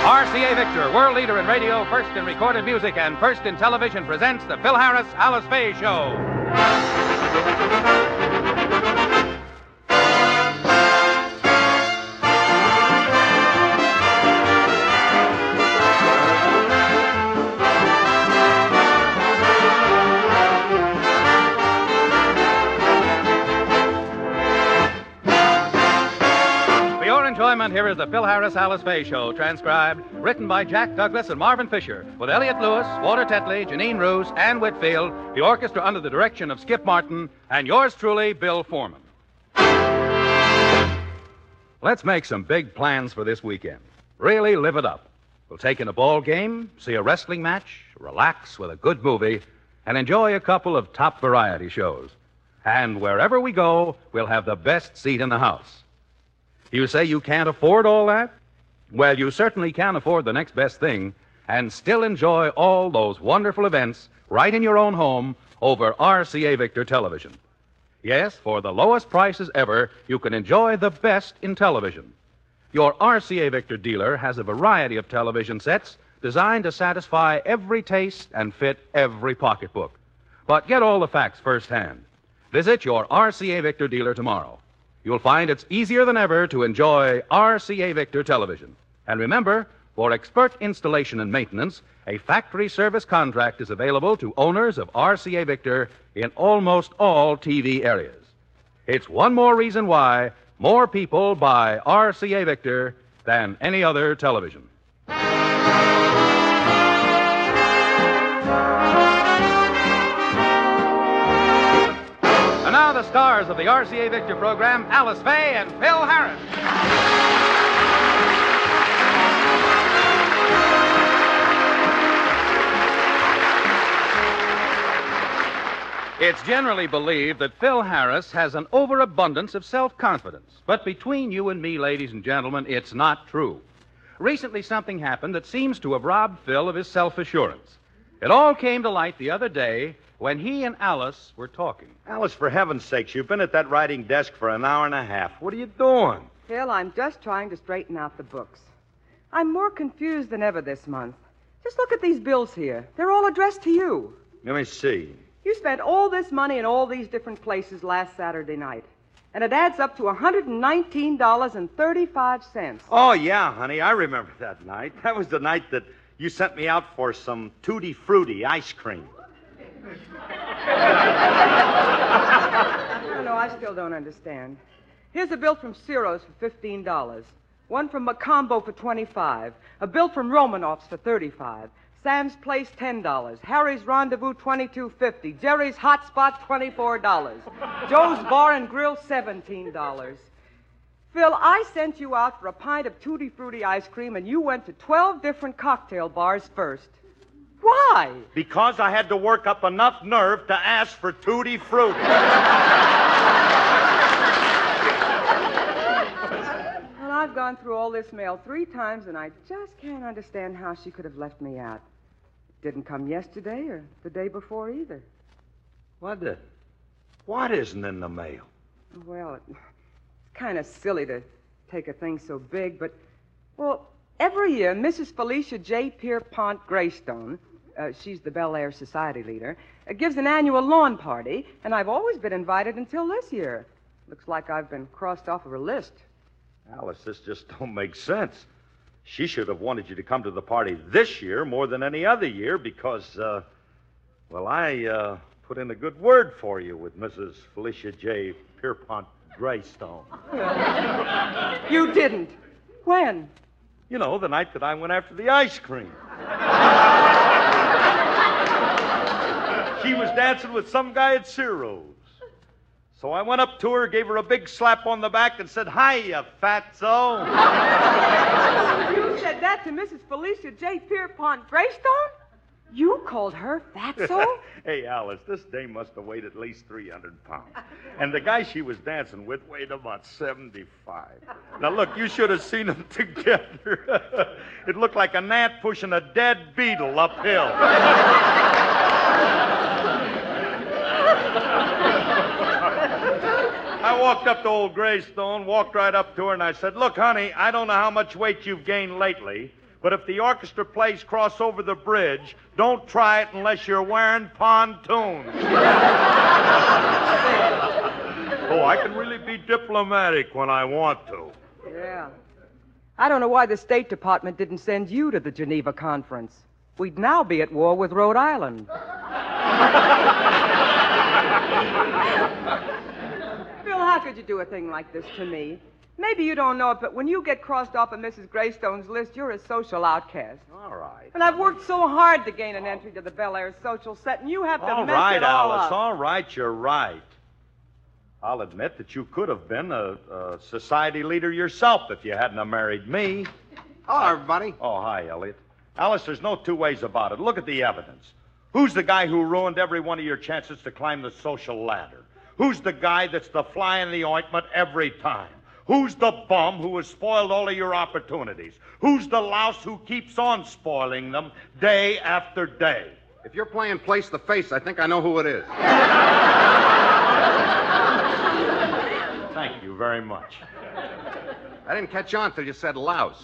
RCA Victor, world leader in radio, first in recorded music, and first in television, presents the Phil Harris, Alice Faye Show. Here is the Phil Harris, Alice Faye Show, transcribed, written by Jack Douglas and Marvin Fisher, with Elliott Lewis, Walter Tetley, Janine Roos, Ann Whitfield, the orchestra under the direction of Skip Martin, and yours truly, Bill Foreman. Let's make some big plans for this weekend. Really live it up. We'll take in a ball game, see a wrestling match, relax with a good movie, and enjoy a couple of top variety shows. And wherever we go, we'll have the best seat in the house. You say you can't afford all that? Well, you certainly can afford the next best thing and still enjoy all those wonderful events right in your own home over RCA Victor television. Yes, for the lowest prices ever, you can enjoy the best in television. Your RCA Victor dealer has a variety of television sets designed to satisfy every taste and fit every pocketbook. But get all the facts firsthand. Visit your RCA Victor dealer tomorrow. You'll find it's easier than ever to enjoy RCA Victor television. And remember, for expert installation and maintenance, a factory service contract is available to owners of RCA Victor in almost all TV areas. It's one more reason why more people buy RCA Victor than any other television. Now the stars of the RCA Victor program, Alice Faye and Phil Harris. It's generally believed that Phil Harris has an overabundance of self-confidence. But between you and me, ladies and gentlemen, it's not true. Recently, something happened that seems to have robbed Phil of his self-assurance. It all came to light the other day when he and Alice were talking. Alice, for heaven's sakes, you've been at that writing desk for an hour and a half. What are you doing? Phil, I'm just trying to straighten out the books. I'm more confused than ever this month. Just look at these bills here. They're all addressed to you. Let me see. You spent all this money in all these different places last Saturday night. And it adds up to $119.35. Oh, yeah, honey, I remember that night. That was the night that you sent me out for some Tutti Frutti ice cream. No, I still don't understand. Here's a bill from Ciro's for $15. One from Macombo for $25. A bill from Romanoff's for $35. Sam's Place, $10. Harry's Rendezvous, $22.50. Jerry's Hot Spot, $24. Joe's Bar and Grill, $17. Phil, I sent you out for a pint of Tutti Frutti ice cream, and you went to 12 different cocktail bars first. Why? Because I had to work up enough nerve to ask for Tutti Frutti. Well, I've gone through all this mail 3 times, and I just can't understand how she could have left me out. It didn't come yesterday or the day before either. What isn't in the mail? Well, it's kind of silly to take a thing so big, but, well, every year, Mrs. Felicia J. Pierpont Greystone, she's the Bel Air Society leader, gives an annual lawn party, and I've always been invited until this year. Looks like I've been crossed off of her list. Alice, this just don't make sense. She should have wanted you to come to the party this year more than any other year because, I put in a good word for you with Mrs. Felicia J. Pierpont Greystone. You didn't. When? You know, the night that I went after the ice cream. She was dancing with some guy at Ciro's. So I went up to her, gave her a big slap on the back, and said, "Hiya, fatso." You said that to Mrs. Felicia J. Pierpont Greystone? You called her fatso? Hey, Alice, this dame must have weighed at least 300 pounds. And the guy she was dancing with weighed about 75. Now, look, you should have seen them together. It looked like a gnat pushing a dead beetle uphill. I walked up to old Greystone, walked right up to her, and I said, "Look, honey, I don't know how much weight you've gained lately, But if the orchestra plays Cross Over the Bridge, don't try it unless you're wearing pontoons. Oh, I can really be diplomatic when I want to. Yeah. I don't know why the State Department didn't send you to the Geneva conference. We'd now be at war with Rhode Island. Bill, how could you do a thing like this to me? Maybe you don't know it, but when you get crossed off of Mrs. Greystone's list, you're a social outcast. All right. And I've worked so hard to gain an entry to the Bel Air social set, and you have to All mess right, it all Alice. up. All right, you're right. I'll admit that you could have been a society leader yourself if you hadn't have married me. Hello, everybody. Oh, hi, Elliot. Alice, there's no two ways about it. Look at the evidence. Who's the guy who ruined every one of your chances to climb the social ladder? Who's the guy that's the fly in the ointment every time? Who's the bum who has spoiled all of your opportunities? Who's the louse who keeps on spoiling them day after day? If you're playing Place the Face, I think I know who it is. Thank you very much. I didn't catch on till you said louse.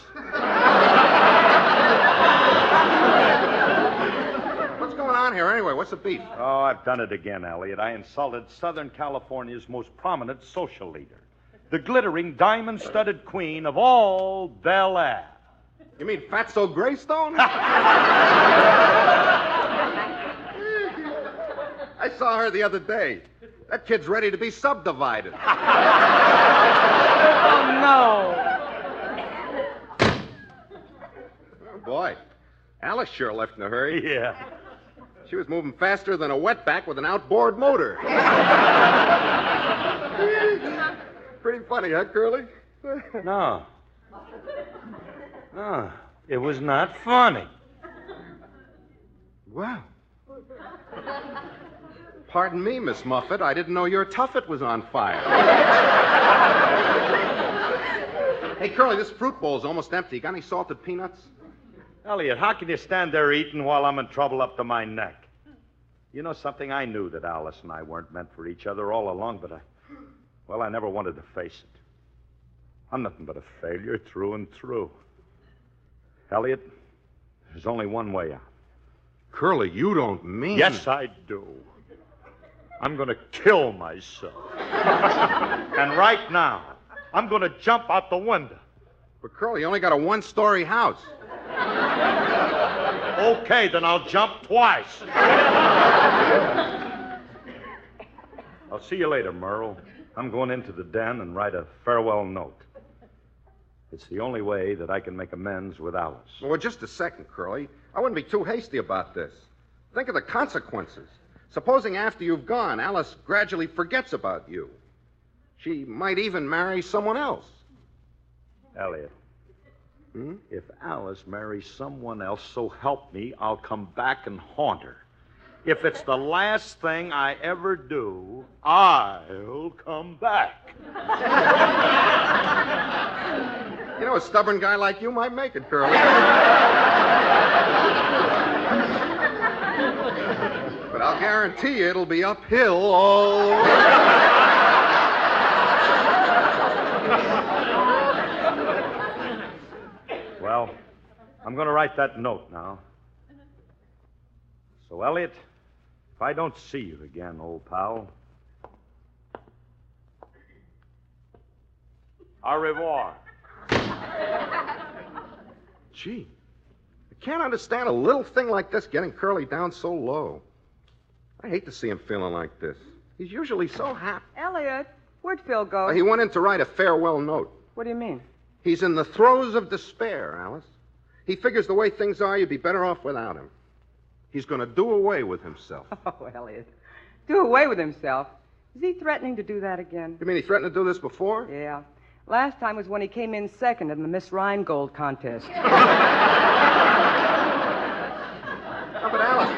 What's going on here anyway? What's the beef? Oh, I've done it again, Elliot. I insulted Southern California's most prominent social leader, the glittering, diamond-studded queen of all Bel Air. You mean Fatso Greystone? I saw her the other day. That kid's ready to be subdivided. Oh, no. Oh, boy. Alice sure left in a hurry. Yeah. She was moving faster than a wetback with an outboard motor. Pretty funny, huh, Curly? No. No, it was not funny. Wow. Pardon me, Miss Muffet. I didn't know your tuffet was on fire. Hey, Curly, this fruit bowl's almost empty. Got any salted peanuts? Elliot, how can you stand there eating while I'm in trouble up to my neck? You know something? I knew that Alice and I weren't meant for each other all along, but I never wanted to face it. I'm nothing but a failure through and through. Elliot, there's only one way out. Curly, you don't mean... Yes, I do. I'm going to kill myself. And right now, I'm going to jump out the window. But, Curly, you only got a one-story house. Okay, then I'll jump twice. I'll see you later, Merle. I'm going into the den and write a farewell note. It's the only way that I can make amends with Alice. Well, just a second, Curly. I wouldn't be too hasty about this. Think of the consequences. Supposing after you've gone, Alice gradually forgets about you. She might even marry someone else. Elliot, if Alice marries someone else, so help me, I'll come back and haunt her. If it's the last thing I ever do, I'll come back. You know, a stubborn guy like you might make it, Curly. But I'll guarantee you it'll be uphill all the way. Well, I'm going to write that note now. So, Elliot, if I don't see you again, old pal, au revoir. Gee, I can't understand a little thing like this getting Curly down so low. I hate to see him feeling like this. He's usually so happy. Elliot, where'd Phil go? He went in to write a farewell note. What do you mean? He's in the throes of despair, Alice. He figures the way things are, you'd be better off without him. He's going to do away with himself. Oh, Elliot. Do away with himself. Is he threatening to do that again? You mean he threatened to do this before? Yeah. Last time was when he came in second in the Miss Rheingold contest. Oh, but Alice...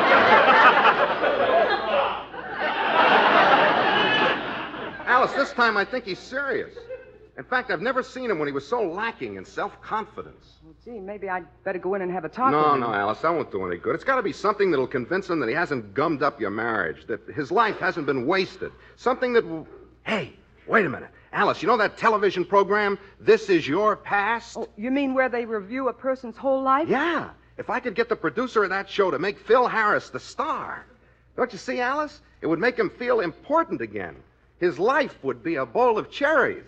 Alice, this time I think he's serious. In fact, I've never seen him when he was so lacking in self-confidence. Well, gee, maybe I'd better go in and have a talk with him. No, Alice, that won't do any good. It's got to be something that'll convince him that he hasn't gummed up your marriage, that his life hasn't been wasted. Something that will... Hey, wait a minute. Alice, you know that television program, This Is Your Past? Oh, you mean where they review a person's whole life? Yeah. If I could get the producer of that show to make Phil Harris the star. Don't you see, Alice? It would make him feel important again. His life would be a bowl of cherries.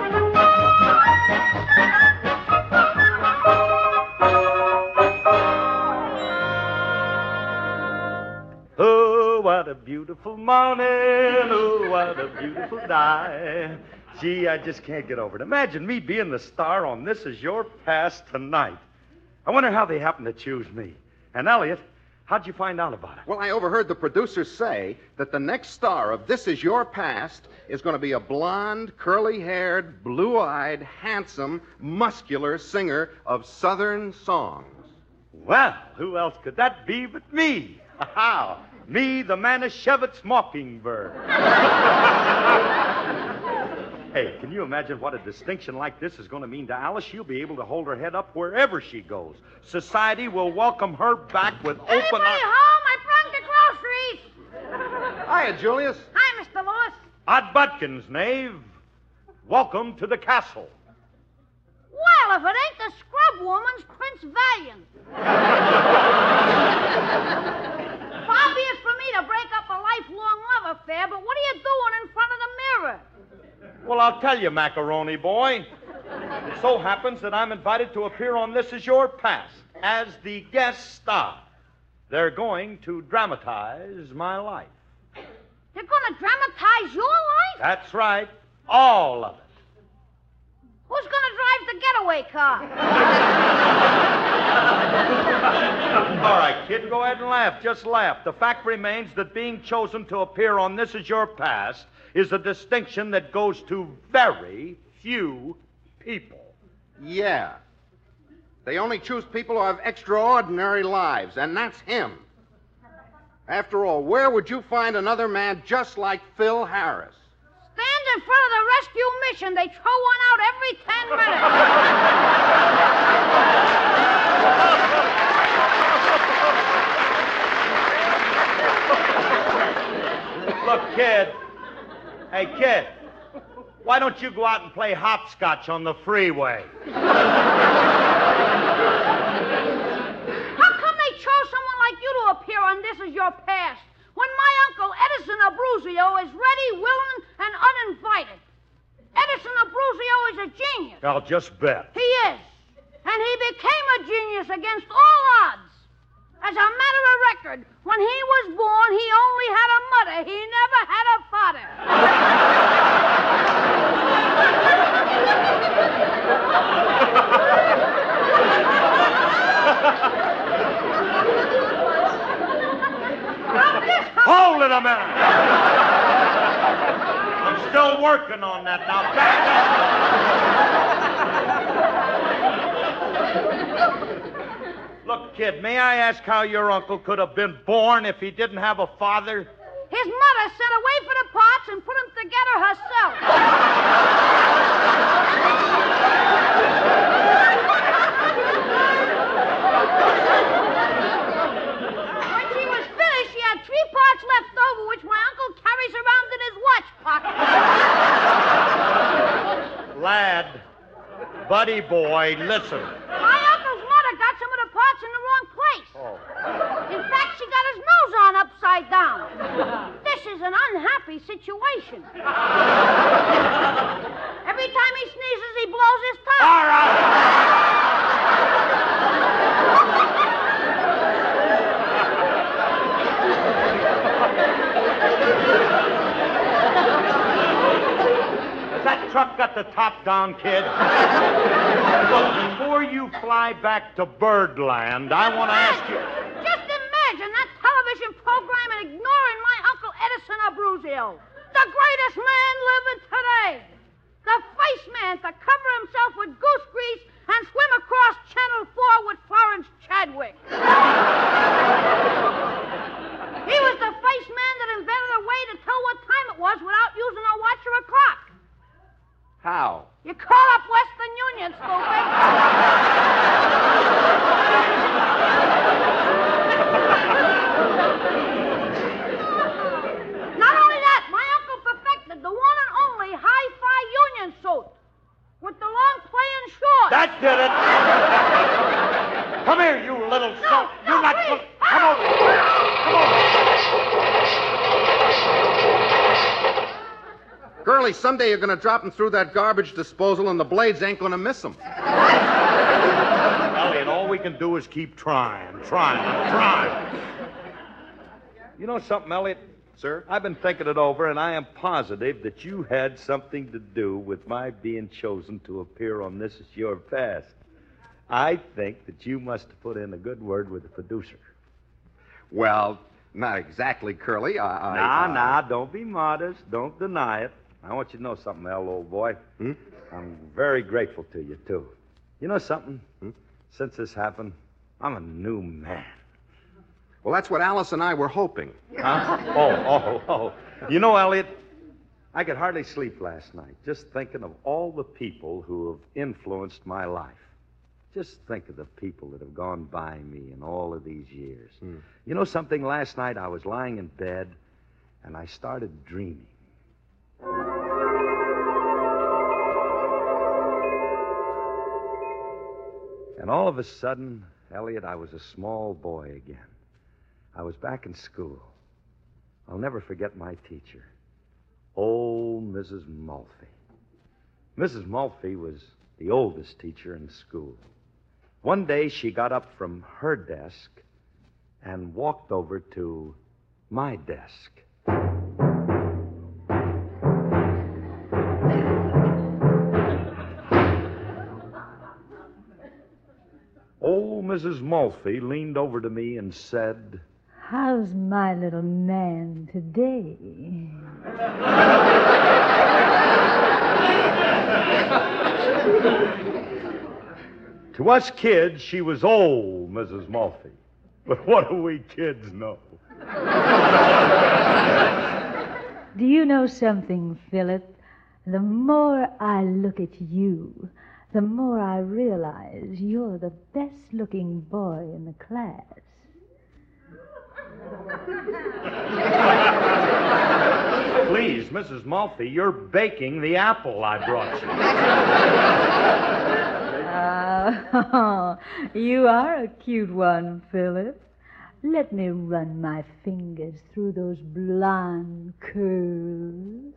Oh, what a beautiful morning. Oh, what a beautiful day. Gee, I just can't get over it. Imagine me being the star on This Is Your Past tonight. I wonder how they happened to choose me. And, Elliot, how'd you find out about it? Well, I overheard the producer say that the next star of This Is Your Past is going to be a blonde, curly-haired, blue-eyed, handsome, muscular singer of Southern songs. Well, who else could that be but me? How? Me, the Manischewitz Mockingbird. Hey, can you imagine what a distinction like this is going to mean to Alice? She'll be able to hold her head up wherever she goes. Society will welcome her back with open arms. Anybody home? I brought the groceries. Hiya, Julius. Hi, Mr. Lewis. Odd Butkins, knave. Welcome to the castle. Well, if it ain't the scrub woman's Prince Valiant. Far be it for me to break up a lifelong love affair, but what are you doing in front of the mirror? Well, I'll tell you, Macaroni Boy. It so happens that I'm invited to appear on This Is Your Past as the guest star. They're going to dramatize my life. They're going to dramatize your life? That's right. All of it. Who's going to drive the getaway car? All right, kid, go ahead and laugh. Just laugh. The fact remains that being chosen to appear on This Is Your Past is a distinction that goes to very few people. Yeah. They only choose people who have extraordinary lives, and that's him. After all, where would you find another man just like Phil Harris? Stand in front of the rescue mission. They throw one out every 10 minutes. Look, kid. Hey, kid. Why don't you go out and play hopscotch on the freeway? How come they chose someone like you to appear on This Is Your Past when my uncle Edison Abruzio is ready, willing, and uninvited? Edison Abruzio is a genius. I'll just bet. He is. And he became a genius against all odds. As a matter of record, when he was born, he only had a mother. He never had a father. Hold it a minute. I'm still working on that now. Back up. Look, kid, may I ask how your uncle could have been born if he didn't have a father? His mother sent away for the parts and put them together herself. When she was finished, she had 3 parts left over, which my uncle carries around in his watch pocket. Lad, buddy boy, listen. My uncle's mother got some of the parts in the wrong place. In fact, she got his nose on upside down. This is an unhappy situation. Every time he sneezes, he blows his top. All right. Has that truck got the top down, kid? Look, before you fly back to Birdland, I want to ask you... Just imagine that television program and ignoring my Uncle Edison Abruzio, the greatest man living today. The first man to cover himself with goose grease and swim across Channel 4 with Florence Chadwick. He was the first man that invented a way to tell what time it was without using a watch or a clock. How? You call up Western Union, stupid. Not only that, my uncle perfected the one and only hi-fi union That did it. Come here, you little son. You're not... Come over here. Come over. Curly, someday you're going to drop him through that garbage disposal and the blades ain't going to miss him. Elliot, all we can do is keep trying. You know something, Elliot? Sir? I've been thinking it over, and I am positive that you had something to do with my being chosen to appear on This Is Your Past. I think that you must have put in a good word with the producer. Well, not exactly, Curly. Nah, don't be modest. Don't deny it. I want you to know something, El, old boy. I'm very grateful to you, too. You know something? Since this happened, I'm a new man. Well, that's what Alice and I were hoping. Huh? Oh. You know, Elliot, I could hardly sleep last night just thinking of all the people who have influenced my life. Just think of the people that have gone by me in all of these years. You know something? Last night I was lying in bed, and I started dreaming. And all of a sudden, Elliot, I was a small boy again. I was back in school. I'll never forget my teacher, old Mrs. Mulphy. Mrs. Mulphy was the oldest teacher in school. One day she got up from her desk and walked over to my desk. Old Mrs. Mulphy leaned over to me and said, "How's my little man today?" To us kids, she was old, Mrs. Mulphy. But what do we kids know? Do you know something, Philip? The more I look at you, the more I realize you're the best-looking boy in the class. Please, Mrs. Mulphy, you're baking the apple I brought you. You are a cute one, Philip. Let me run my fingers through those blonde curls.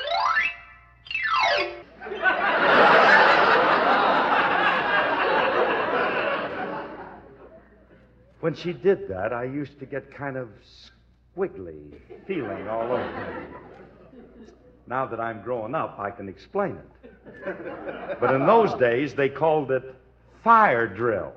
When she did that, I used to get kind of squiggly feeling all over me. Now that I'm growing up, I can explain it. But in those days, they called it fire drill.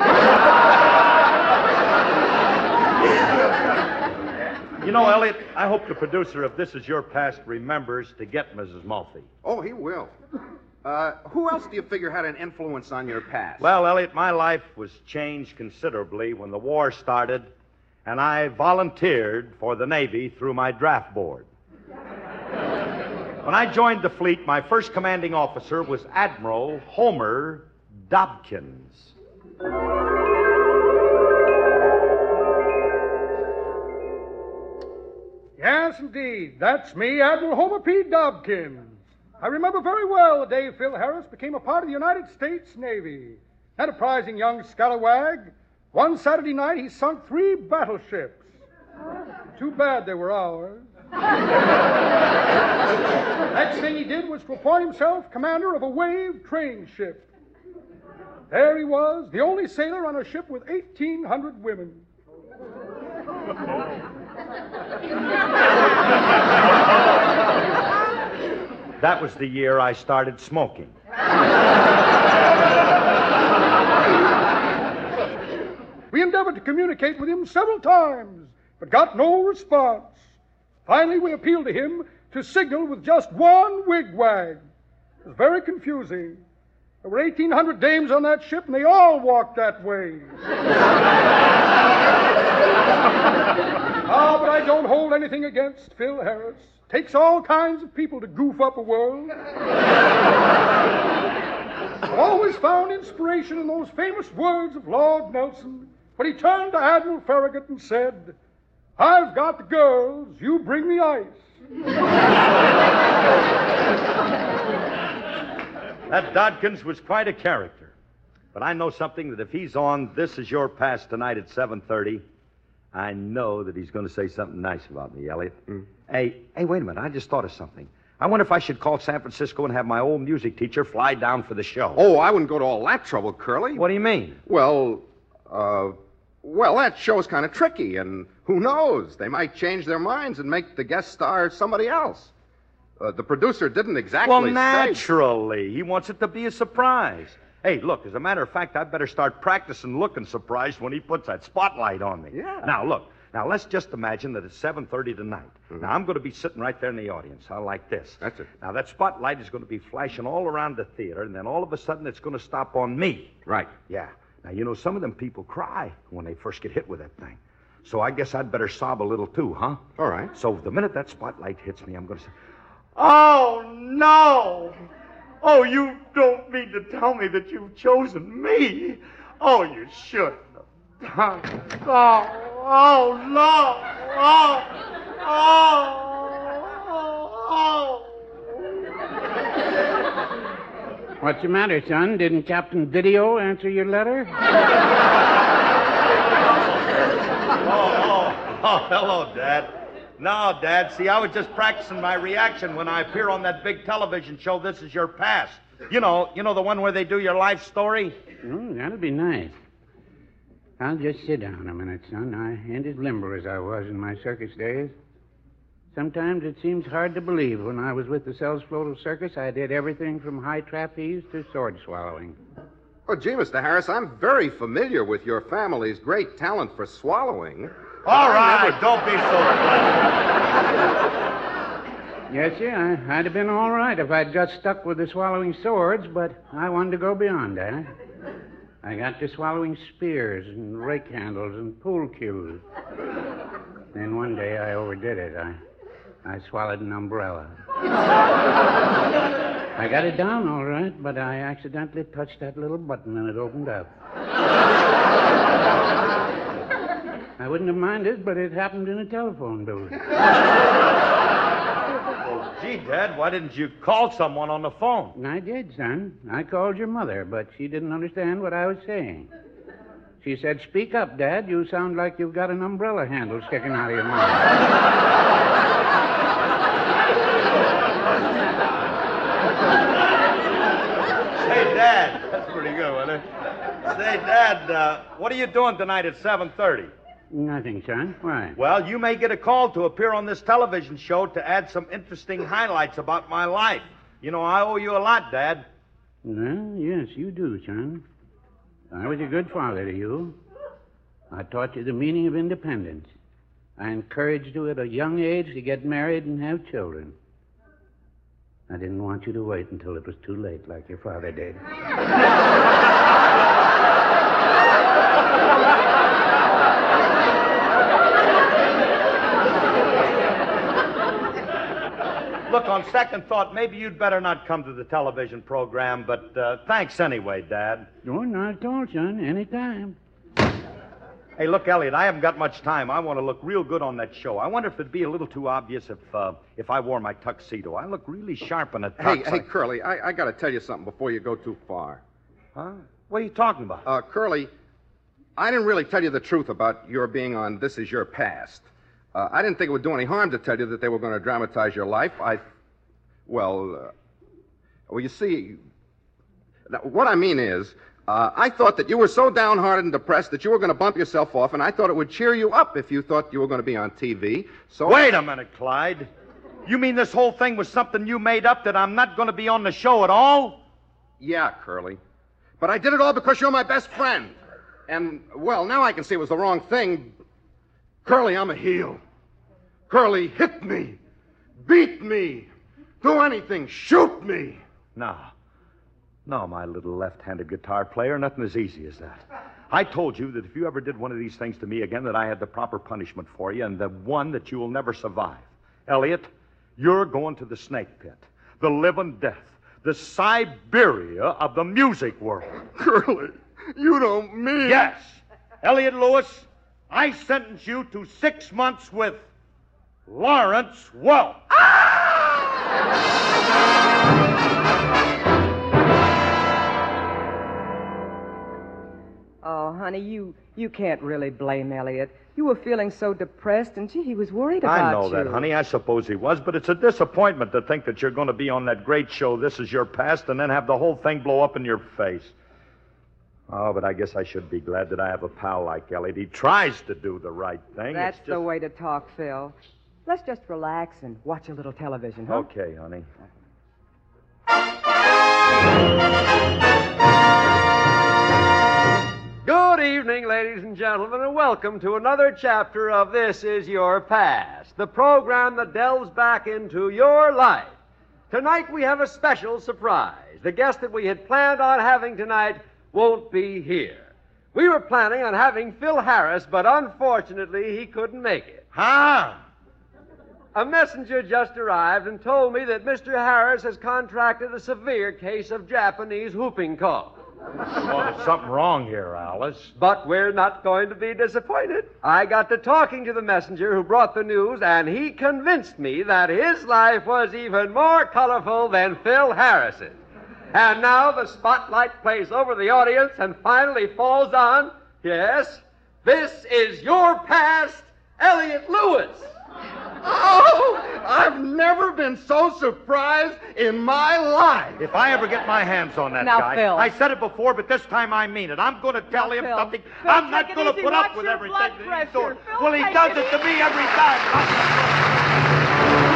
You know, Elliot, I hope the producer of This Is Your Past remembers to get Mrs. Mulphy. Oh, he will. Who else do you figure had an influence on your past? Well, Elliot, my life was changed considerably when the war started, and I volunteered for the Navy through my draft board. When I joined the fleet, my first commanding officer was Admiral Homer Dobkins. Yes, indeed. That's me, Admiral Homer P. Dobkins. I remember very well the day Phil Harris became a part of the United States Navy. Enterprising young scalawag. One Saturday night, he sunk 3 battleships. Too bad they were ours. Next thing he did was to appoint himself commander of a wave train ship. There he was, the only sailor on a ship with 1,800 women. That was the year I started smoking. We endeavored to communicate with him several times, but got no response. Finally, we appealed to him to signal with just one wigwag. It was very confusing. There were 1,800 dames on that ship, and they all walked that way. But I don't hold anything against Phil Harris. Takes all kinds of people to goof up a world. I always found inspiration in those famous words of Lord Nelson when he turned to Admiral Farragut and said, "I've got the girls, you bring the ice." That Dodkins was quite a character. But I know something that if he's on This Is Your Past tonight at 7:30, I know that he's going to say something nice about me, Elliot. Hey, wait a minute. I just thought of something. I wonder if I should call San Francisco and have my old music teacher fly down for the show. Oh, I wouldn't go to all that trouble, Curly. What do you mean? Well, that show's kind of tricky, and who knows? They might change their minds and make the guest star somebody else. The producer didn't exactly Well, say... naturally. He wants it to be a surprise. Hey, look, as a matter of fact, I better start practicing looking surprised when he puts that spotlight on me. Yeah. Now, look. Now, let's just imagine that it's 7:30 tonight. Now, I'm going to be sitting right there in the audience. I like this. That's it. Now, that spotlight is going to be flashing all around the theater, and then all of a sudden it's going to stop on me. Right. Yeah. Now, you know, some of them people cry when they first get hit with that thing. So I guess I'd better sob a little too, huh? All right. So the minute that spotlight hits me, I'm going to say, "Oh, no! Oh, you don't mean to tell me that you've chosen me. Oh, you shouldn't have done. Oh, no! Oh! What's the matter, son? Didn't Captain Video answer your letter? Oh, hello, Dad. No, Dad. See, I was just practicing my reaction when I appear on that big television show, This Is Your Past. You know the one where they do your life story? That'll be nice. I'll just sit down a minute, son. I ain't as limber as I was in my circus days. Sometimes it seems hard to believe when I was with the Sells Floatal Circus, I did everything from high trapeze to sword swallowing. Oh, gee, Mr. Harris, I'm very familiar with your family's great talent for swallowing. All right, don't be so... Yes, sir, I'd have been all right if I'd just stuck with the swallowing swords, but I wanted to go beyond that. I got to swallowing spears and rake handles and pool cues. Then one day I overdid it. I swallowed an umbrella. I got it down all right, but I accidentally touched that little button and it opened up. I wouldn't have minded, but it happened in a telephone booth. Well, gee, Dad, why didn't you call someone on the phone? I did, son. I called your mother, but she didn't understand what I was saying. She said, "Speak up, Dad. You sound like you've got an umbrella handle sticking out of your mouth." Say, Dad. That's pretty good, wasn't it? Say, Dad, what are you doing tonight at 7:30? Nothing, son. Why? Well, you may get a call to appear on this television show to add some interesting highlights about my life. You know, I owe you a lot, Dad. Well, yes, you do, son. I was a good father to you. I taught you the meaning of independence. I encouraged you at a young age to get married and have children. I didn't want you to wait until it was too late like your father did. Look, on second thought, maybe you'd better not come to the television program, but thanks anyway, Dad. No, not at all, son. Anytime. Hey, look, Elliot, I haven't got much time. I want to look real good on that show. I wonder if it'd be a little too obvious if I wore my tuxedo. I look really sharp in a tux. Hey, Curly, I got to tell you something before you go too far. Huh? What are you talking about? Curly, I didn't really tell you the truth about your being on This Is Your Past. I didn't think it would do any harm to tell you that they were going to dramatize your life. Well, you see, what I mean is, I thought that you were so downhearted and depressed that you were going to bump yourself off, and I thought it would cheer you up if you thought you were going to be on TV. So Wait a minute, Clyde. You mean this whole thing was something you made up, that I'm not going to be on the show at all? Yeah, Curly. But I did it all because you're my best friend. And, well, now I can see it was the wrong thing. Curly, I'm a heel. Curly, hit me. Beat me. Do anything. Shoot me. No, my little left-handed guitar player, nothing as easy as that. I told you that if you ever did one of these things to me again, that I had the proper punishment for you, and the one that you will never survive. Elliot, you're going to the snake pit, the living death, the Siberia of the music world. Curly, you don't mean... Yes. Elliot Lewis, I sentence you to 6 months with Lawrence Welk. Oh, honey, you can't really blame Elliot. You were feeling so depressed, and gee, he was worried about you. I know that, honey. I suppose he was, but it's a disappointment to think that you're going to be on that great show, This Is Your Past, and then have the whole thing blow up in your face. Oh, but I guess I should be glad that I have a pal like Elliot. He tries to do the right thing. That's the way to talk, Phil. Let's just relax and watch a little television, huh? Okay, honey. Good evening, ladies and gentlemen, and welcome to another chapter of This Is Your Past, the program that delves back into your life. Tonight we have a special surprise. The guest that we had planned on having tonight won't be here. We were planning on having Phil Harris, but unfortunately he couldn't make it. Huh? A messenger just arrived and told me that Mr. Harris has contracted a severe case of Japanese whooping cough. Oh, there's something wrong here, Alice. But we're not going to be disappointed. I got to talking to the messenger who brought the news, and he convinced me that his life was even more colorful than Phil Harris's. And now the spotlight plays over the audience and finally falls on, yes, This Is Your Past, Elliot Lewis. Oh, I've never been so surprised in my life. If I ever get my hands on that Now, guy, Phil. I said it before, but this time I mean it. I'm going to tell him Phil. something. Phil, I'm not take it going to easy. put up Watch with your everything blood that he's pressure. doing. Phil, Well, he take does it it to me every time.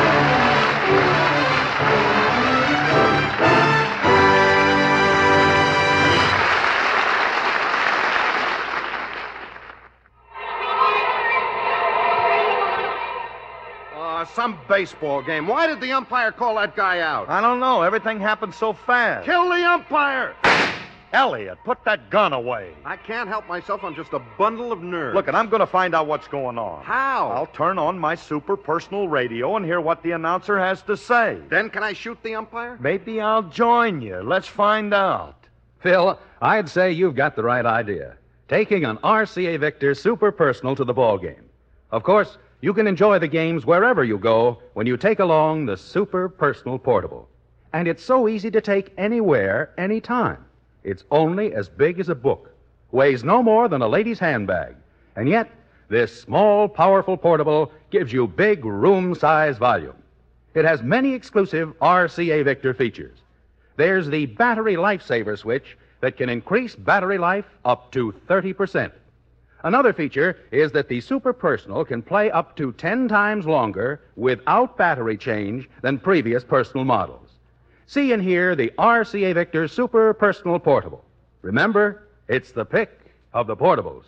Some baseball game. Why did the umpire call that guy out? I don't know. Everything happened so fast. Kill the umpire! Elliot, put that gun away. I can't help myself. I'm just a bundle of nerves. Look, and I'm going to find out what's going on. How? I'll turn on my super personal radio and hear what the announcer has to say. Then can I shoot the umpire? Maybe I'll join you. Let's find out. Phil, I'd say you've got the right idea. Taking an RCA Victor Super Personal to the ball game. Of course, you can enjoy the games wherever you go when you take along the Super Personal Portable. And it's so easy to take anywhere, anytime. It's only as big as a book, weighs no more than a lady's handbag. And yet, this small, powerful portable gives you big room-size volume. It has many exclusive RCA Victor features. There's the battery lifesaver switch that can increase battery life up to 30%. Another feature is that the Super Personal can play up to 10 times longer without battery change than previous personal models. See and hear the RCA Victor Super Personal Portable. Remember, it's the pick of the portables.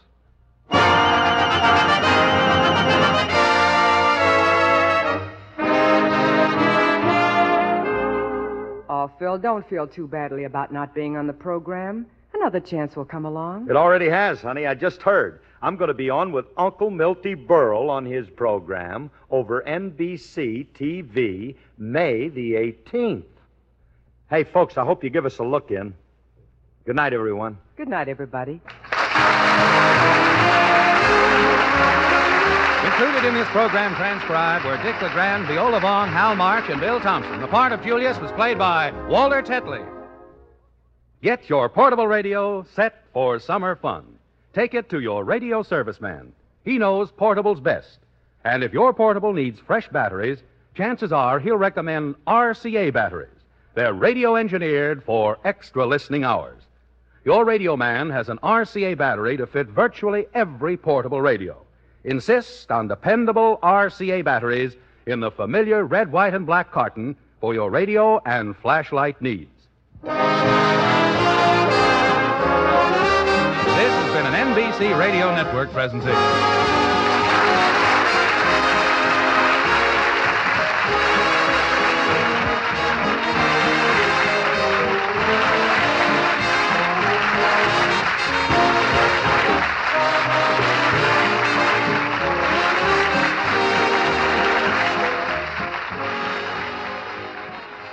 Oh, Phil, don't feel too badly about not being on the program. Another chance will come along. It already has, honey. I just heard. I'm going to be on with Uncle Milty Berle on his program over NBC TV May the 18th. Hey, folks, I hope you give us a look in. Good night, everyone. Good night, everybody. Included in this program transcribed were Dick LeGrand, Viola Vaughn, Hal March, and Bill Thompson. The part of Julius was played by Walter Tetley. Get your portable radio set for summer fun. Take it to your radio serviceman. He knows portables best. And if your portable needs fresh batteries, chances are he'll recommend RCA batteries. They're radio engineered for extra listening hours. Your radio man has an RCA battery to fit virtually every portable radio. Insist on dependable RCA batteries in the familiar red, white, and black carton for your radio and flashlight needs. This has been an NBC Radio Network presentation.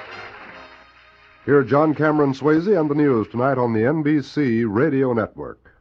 Here are John Cameron Swayze and the news tonight on the NBC Radio Network.